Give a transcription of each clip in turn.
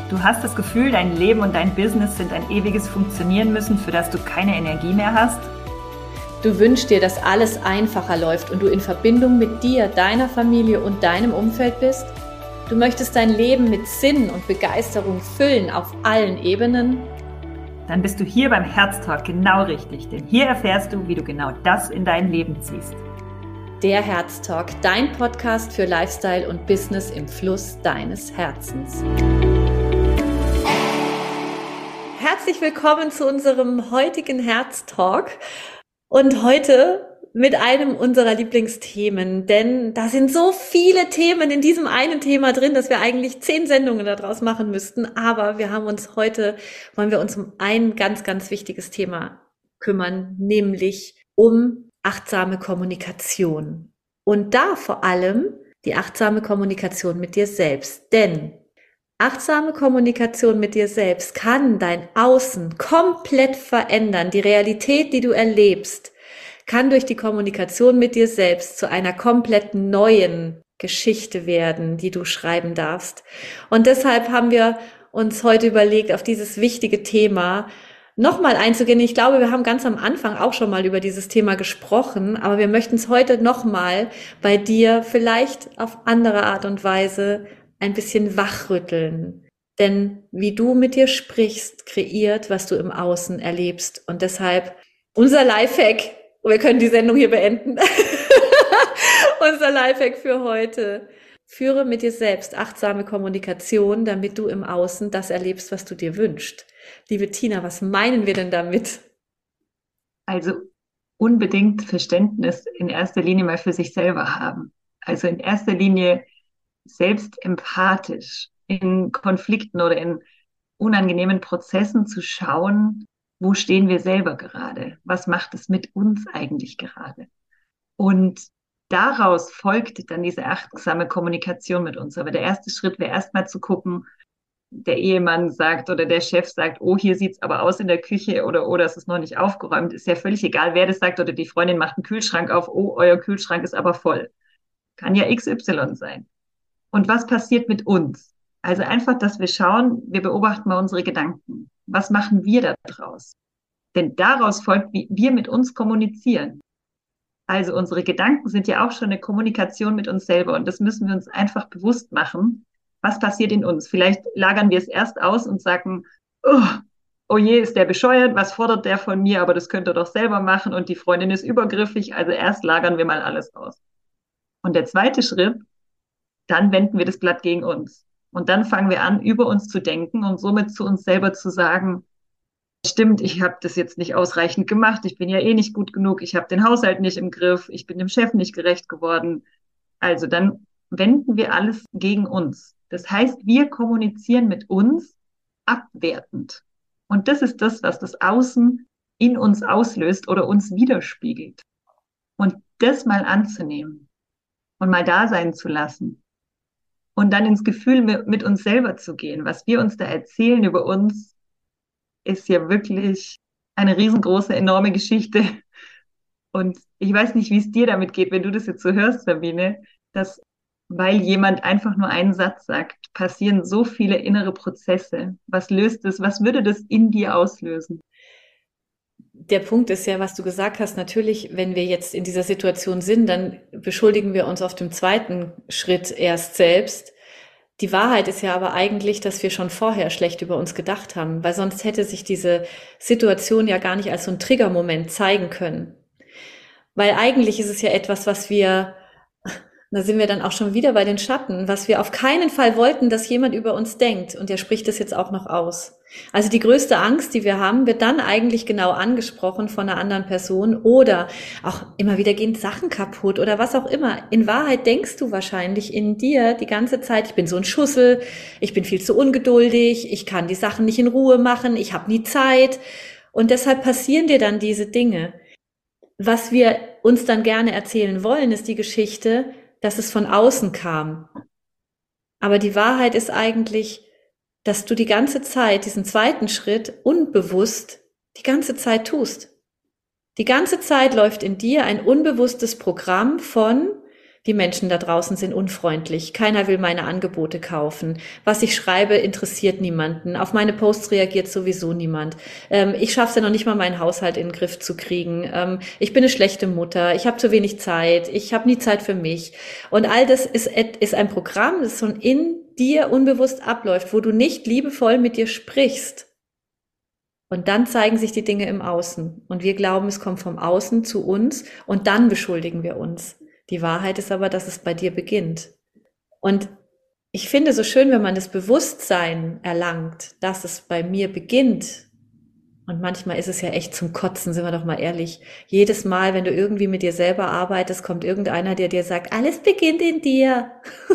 Du hast das Gefühl, dein Leben und dein Business sind ein ewiges Funktionieren müssen, für das du keine Energie mehr hast? Du wünschst dir, dass alles einfacher läuft und du in Verbindung mit dir, deiner Familie und deinem Umfeld bist? Du möchtest dein Leben mit Sinn und Begeisterung füllen auf allen Ebenen? Dann bist du hier beim Herztalk genau richtig, denn hier erfährst du, wie du genau das in dein Leben ziehst. Der Herztalk, dein Podcast für Lifestyle und Business im Fluss deines Herzens. Herzlich willkommen zu unserem heutigen Herztalk und heute mit einem unserer Lieblingsthemen, denn da sind so viele Themen in diesem einen Thema drin, dass wir eigentlich 10 Sendungen daraus machen müssten, aber wollen wir uns um ein ganz, ganz wichtiges Thema kümmern, nämlich um achtsame Kommunikation. Und da vor allem die achtsame Kommunikation mit dir selbst, denn achtsame Kommunikation mit dir selbst kann dein Außen komplett verändern. Die Realität, die du erlebst, kann durch die Kommunikation mit dir selbst zu einer komplett neuen Geschichte werden, die du schreiben darfst. Und deshalb haben wir uns heute überlegt, auf dieses wichtige Thema nochmal einzugehen. Ich glaube, wir haben ganz am Anfang auch schon mal über dieses Thema gesprochen, aber wir möchten es heute nochmal bei dir vielleicht auf andere Art und Weise ein bisschen wachrütteln. Denn wie du mit dir sprichst, kreiert, was du im Außen erlebst. Und deshalb unser Lifehack, wir können die Sendung hier beenden, unser Lifehack für heute: Führe mit dir selbst achtsame Kommunikation, damit du im Außen das erlebst, was du dir wünschst. Liebe Tina, was meinen wir denn damit? Also unbedingt Verständnis in erster Linie mal für sich selber haben. Also in erster Linie selbst empathisch in Konflikten oder in unangenehmen Prozessen zu schauen, wo stehen wir selber gerade? Was macht es mit uns eigentlich gerade? Und daraus folgt dann diese achtsame Kommunikation mit uns. Aber der erste Schritt wäre erstmal zu gucken, der Ehemann sagt oder der Chef sagt, oh, hier sieht's aber aus in der Küche oder oh, das ist noch nicht aufgeräumt. Ist ja völlig egal, wer das sagt, oder die Freundin macht einen Kühlschrank auf, oh, euer Kühlschrank ist aber voll. Kann ja XY sein. Und was passiert mit uns? Also einfach, dass wir schauen, wir beobachten mal unsere Gedanken. Was machen wir da draus? Denn daraus folgt, wie wir mit uns kommunizieren. Also unsere Gedanken sind ja auch schon eine Kommunikation mit uns selber. Und das müssen wir uns einfach bewusst machen. Was passiert in uns? Vielleicht lagern wir es erst aus und sagen, oh je, ist der bescheuert? Was fordert der von mir? Aber das könnt ihr doch selber machen. Und die Freundin ist übergriffig. Also erst lagern wir mal alles aus. Und der zweite Schritt: dann wenden wir das Blatt gegen uns. Und dann fangen wir an, über uns zu denken und somit zu uns selber zu sagen, stimmt, ich habe das jetzt nicht ausreichend gemacht, ich bin ja eh nicht gut genug, ich habe den Haushalt nicht im Griff, ich bin dem Chef nicht gerecht geworden. Also dann wenden wir alles gegen uns. Das heißt, wir kommunizieren mit uns abwertend. Und das ist das, was das Außen in uns auslöst oder uns widerspiegelt. Und das mal anzunehmen und mal da sein zu lassen. Und dann ins Gefühl mit uns selber zu gehen. Was wir uns da erzählen über uns, ist ja wirklich eine riesengroße, enorme Geschichte. Und ich weiß nicht, wie es dir damit geht, wenn du das jetzt so hörst, Sabine, dass, weil jemand einfach nur einen Satz sagt, passieren so viele innere Prozesse. Was löst es? Was würde das in dir auslösen? Der Punkt ist ja, was du gesagt hast, natürlich, wenn wir jetzt in dieser Situation sind, dann beschuldigen wir uns auf dem zweiten Schritt erst selbst. Die Wahrheit ist ja aber eigentlich, dass wir schon vorher schlecht über uns gedacht haben, weil sonst hätte sich diese Situation ja gar nicht als so ein Triggermoment zeigen können. Weil eigentlich ist es ja etwas, da sind wir dann auch schon wieder bei den Schatten, was wir auf keinen Fall wollten, dass jemand über uns denkt. Und der spricht das jetzt auch noch aus. Also die größte Angst, die wir haben, wird dann eigentlich genau angesprochen von einer anderen Person, oder auch immer wieder gehen Sachen kaputt oder was auch immer. In Wahrheit denkst du wahrscheinlich in dir die ganze Zeit, ich bin so ein Schussel, ich bin viel zu ungeduldig, ich kann die Sachen nicht in Ruhe machen, ich habe nie Zeit. Und deshalb passieren dir dann diese Dinge. Was wir uns dann gerne erzählen wollen, ist die Geschichte, dass es von außen kam. Aber die Wahrheit ist eigentlich, dass du die ganze Zeit diesen zweiten Schritt unbewusst die ganze Zeit tust. Die ganze Zeit läuft in dir ein unbewusstes Programm von, die Menschen da draußen sind unfreundlich, keiner will meine Angebote kaufen, was ich schreibe interessiert niemanden, auf meine Posts reagiert sowieso niemand, ich schaffe es ja noch nicht mal, meinen Haushalt in den Griff zu kriegen, ich bin eine schlechte Mutter, ich habe zu wenig Zeit, ich habe nie Zeit für mich. Und all das ist ein Programm, das so in dir unbewusst abläuft, wo du nicht liebevoll mit dir sprichst. Und dann zeigen sich die Dinge im Außen. Und wir glauben, es kommt vom Außen zu uns und dann beschuldigen wir uns. Die Wahrheit ist aber, dass es bei dir beginnt. Und ich finde so schön, wenn man das Bewusstsein erlangt, dass es bei mir beginnt. Und manchmal ist es ja echt zum Kotzen, sind wir doch mal ehrlich. Jedes Mal, wenn du irgendwie mit dir selber arbeitest, kommt irgendeiner, der dir sagt, alles beginnt in dir.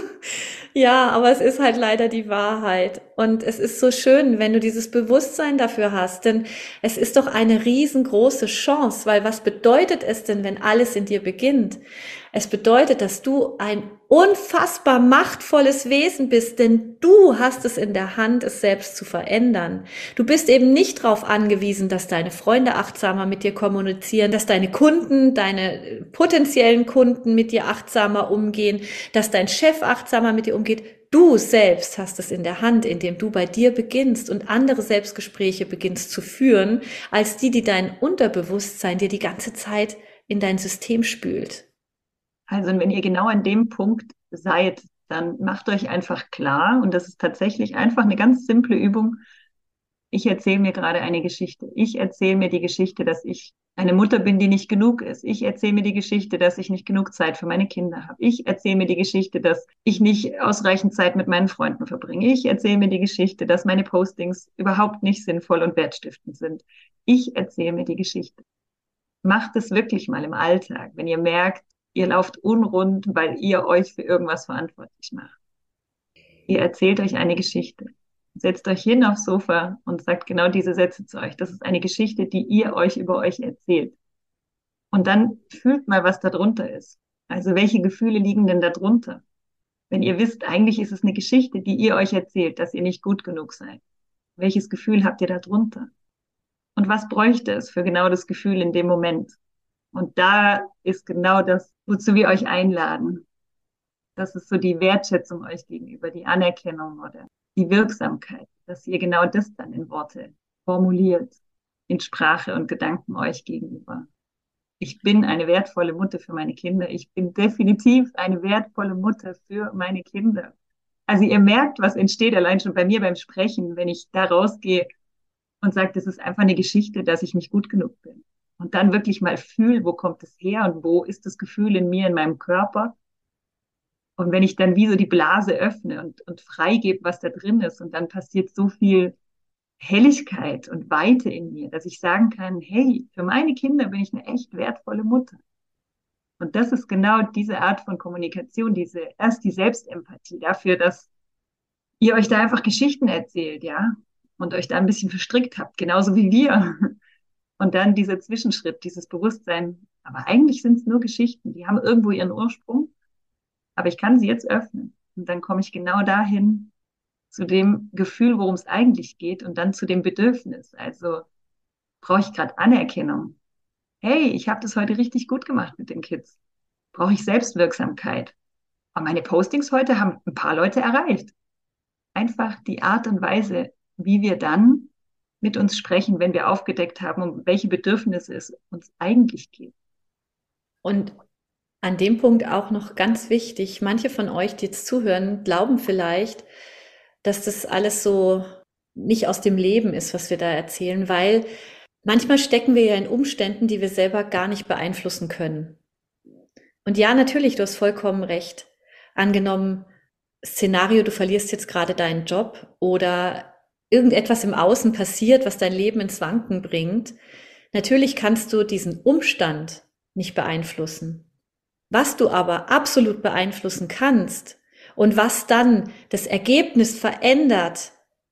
Ja, aber es ist halt leider die Wahrheit. Und es ist so schön, wenn du dieses Bewusstsein dafür hast, denn es ist doch eine riesengroße Chance, weil was bedeutet es denn, wenn alles in dir beginnt? Es bedeutet, dass du ein unfassbar machtvolles Wesen bist, denn du hast es in der Hand, es selbst zu verändern. Du bist eben nicht darauf angewiesen, dass deine Freunde achtsamer mit dir kommunizieren, dass deine Kunden, deine potenziellen Kunden mit dir achtsamer umgehen, dass dein Chef achtsamer mit dir umgeht. Du selbst hast es in der Hand, indem du bei dir beginnst und andere Selbstgespräche beginnst zu führen, als die dein Unterbewusstsein dir die ganze Zeit in dein System spült. Also wenn ihr genau an dem Punkt seid, dann macht euch einfach klar, und das ist tatsächlich einfach eine ganz simple Übung. Ich erzähle mir gerade eine Geschichte. Ich erzähle mir die Geschichte, dass ich eine Mutter bin, die nicht genug ist. Ich erzähle mir die Geschichte, dass ich nicht genug Zeit für meine Kinder habe. Ich erzähle mir die Geschichte, dass ich nicht ausreichend Zeit mit meinen Freunden verbringe. Ich erzähle mir die Geschichte, dass meine Postings überhaupt nicht sinnvoll und wertstiftend sind. Ich erzähle mir die Geschichte. Macht es wirklich mal im Alltag, wenn ihr merkt, ihr lauft unrund, weil ihr euch für irgendwas verantwortlich macht. Ihr erzählt euch eine Geschichte. Setzt euch hin aufs Sofa und sagt genau diese Sätze zu euch. Das ist eine Geschichte, die ihr euch über euch erzählt. Und dann fühlt mal, was da drunter ist. Also welche Gefühle liegen denn da drunter? Wenn ihr wisst, eigentlich ist es eine Geschichte, die ihr euch erzählt, dass ihr nicht gut genug seid. Welches Gefühl habt ihr da drunter? Und was bräuchte es für genau das Gefühl in dem Moment? Und da ist genau das, wozu wir euch einladen. Das ist so die Wertschätzung euch gegenüber, die Anerkennung oder die Wirksamkeit, dass ihr genau das dann in Worte formuliert, in Sprache und Gedanken euch gegenüber. Ich bin eine wertvolle Mutter für meine Kinder. Ich bin definitiv eine wertvolle Mutter für meine Kinder. Also ihr merkt, was entsteht allein schon bei mir beim Sprechen, wenn ich da rausgehe und sage, das ist einfach eine Geschichte, dass ich nicht gut genug bin. Und dann wirklich mal fühle, wo kommt es her und wo ist das Gefühl in mir, in meinem Körper. Und wenn ich dann wie so die Blase öffne und freigebe, was da drin ist, und dann passiert so viel Helligkeit und Weite in mir, dass ich sagen kann, hey, für meine Kinder bin ich eine echt wertvolle Mutter. Und das ist genau diese Art von Kommunikation, erst die Selbstempathie dafür, dass ihr euch da einfach Geschichten erzählt, ja, und euch da ein bisschen verstrickt habt, genauso wie wir. Und dann dieser Zwischenschritt, dieses Bewusstsein, aber eigentlich sind es nur Geschichten, die haben irgendwo ihren Ursprung, aber ich kann sie jetzt öffnen. Und dann komme ich genau dahin, zu dem Gefühl, worum es eigentlich geht, und dann zu dem Bedürfnis. Also brauche ich gerade Anerkennung. Hey, ich habe das heute richtig gut gemacht mit den Kids. Brauche ich Selbstwirksamkeit. Aber meine Postings heute haben ein paar Leute erreicht. Einfach die Art und Weise, wie wir dann mit uns sprechen, wenn wir aufgedeckt haben, um welche Bedürfnisse es uns eigentlich geht. Und an dem Punkt auch noch ganz wichtig, manche von euch, die jetzt zuhören, glauben vielleicht, dass das alles so nicht aus dem Leben ist, was wir da erzählen, weil manchmal stecken wir ja in Umständen, die wir selber gar nicht beeinflussen können. Und ja, natürlich, du hast vollkommen recht. Angenommen, Szenario, du verlierst jetzt gerade deinen Job oder irgendetwas im Außen passiert, was dein Leben ins Wanken bringt. Natürlich kannst du diesen Umstand nicht beeinflussen. Was du aber absolut beeinflussen kannst und was dann das Ergebnis verändert,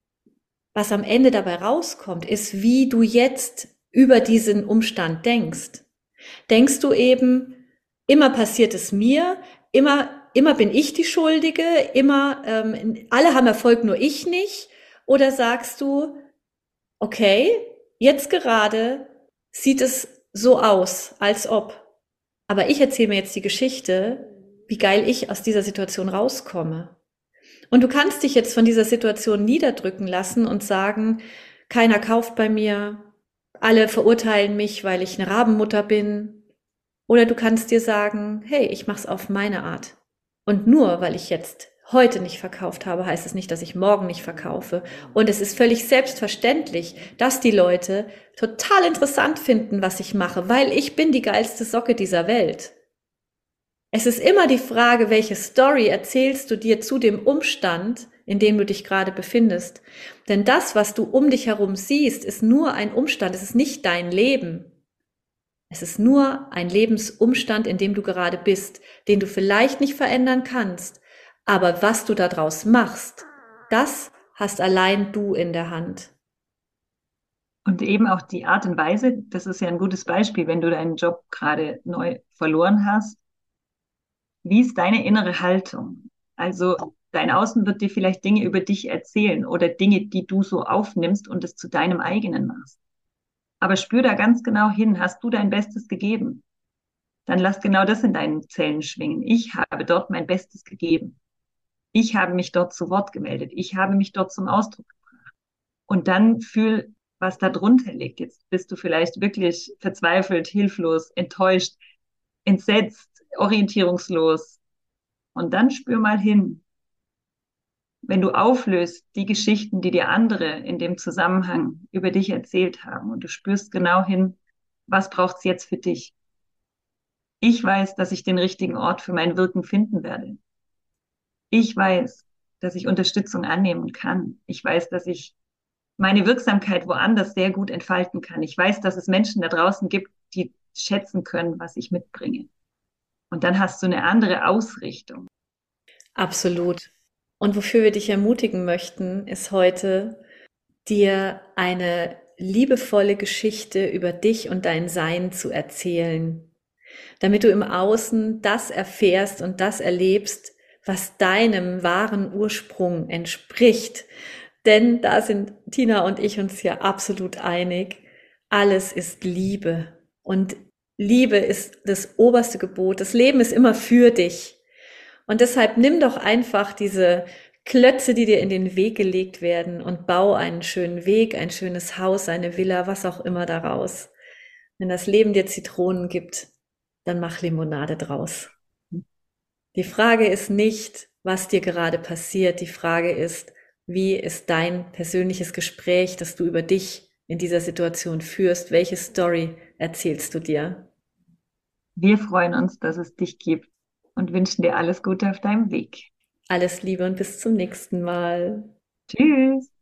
was am Ende dabei rauskommt, ist, wie du jetzt über diesen Umstand denkst. Denkst du eben, immer passiert es mir, immer bin ich die Schuldige, immer alle haben Erfolg, nur ich nicht? Oder sagst du, okay, jetzt gerade sieht es so aus, als ob. Aber ich erzähle mir jetzt die Geschichte, wie geil ich aus dieser Situation rauskomme. Und du kannst dich jetzt von dieser Situation niederdrücken lassen und sagen, keiner kauft bei mir, alle verurteilen mich, weil ich eine Rabenmutter bin. Oder du kannst dir sagen, hey, ich mach's auf meine Art. Und nur weil ich jetzt heute nicht verkauft habe, heißt es nicht, dass ich morgen nicht verkaufe. Und es ist völlig selbstverständlich, dass die Leute total interessant finden, was ich mache, weil ich bin die geilste Socke dieser Welt. Es ist immer die Frage, welche Story erzählst du dir zu dem Umstand, in dem du dich gerade befindest. Denn das, was du um dich herum siehst, ist nur ein Umstand, es ist nicht dein Leben. Es ist nur ein Lebensumstand, in dem du gerade bist, den du vielleicht nicht verändern kannst. Aber was du daraus machst, das hast allein du in der Hand. Und eben auch die Art und Weise, das ist ja ein gutes Beispiel, wenn du deinen Job gerade neu verloren hast. Wie ist deine innere Haltung? Also dein Außen wird dir vielleicht Dinge über dich erzählen oder Dinge, die du so aufnimmst und es zu deinem eigenen machst. Aber spür da ganz genau hin, hast du dein Bestes gegeben? Dann lass genau das in deinen Zellen schwingen. Ich habe dort mein Bestes gegeben. Ich habe mich dort zu Wort gemeldet. Ich habe mich dort zum Ausdruck gebracht. Und dann fühl, was da drunter liegt. Jetzt bist du vielleicht wirklich verzweifelt, hilflos, enttäuscht, entsetzt, orientierungslos. Und dann spür mal hin, wenn du auflöst die Geschichten, die dir andere in dem Zusammenhang über dich erzählt haben und du spürst genau hin, was braucht es jetzt für dich? Ich weiß, dass ich den richtigen Ort für mein Wirken finden werde. Ich weiß, dass ich Unterstützung annehmen kann. Ich weiß, dass ich meine Wirksamkeit woanders sehr gut entfalten kann. Ich weiß, dass es Menschen da draußen gibt, die schätzen können, was ich mitbringe. Und dann hast du eine andere Ausrichtung. Absolut. Und wofür wir dich ermutigen möchten, ist heute, dir eine liebevolle Geschichte über dich und dein Sein zu erzählen, damit du im Außen das erfährst und das erlebst, was deinem wahren Ursprung entspricht. Denn da sind Tina und ich uns ja absolut einig. Alles ist Liebe. Und Liebe ist das oberste Gebot. Das Leben ist immer für dich. Und deshalb nimm doch einfach diese Klötze, die dir in den Weg gelegt werden und bau einen schönen Weg, ein schönes Haus, eine Villa, was auch immer daraus. Wenn das Leben dir Zitronen gibt, dann mach Limonade draus. Die Frage ist nicht, was dir gerade passiert. Die Frage ist, wie ist dein persönliches Gespräch, das du über dich in dieser Situation führst? Welche Story erzählst du dir? Wir freuen uns, dass es dich gibt und wünschen dir alles Gute auf deinem Weg. Alles Liebe und bis zum nächsten Mal. Tschüss.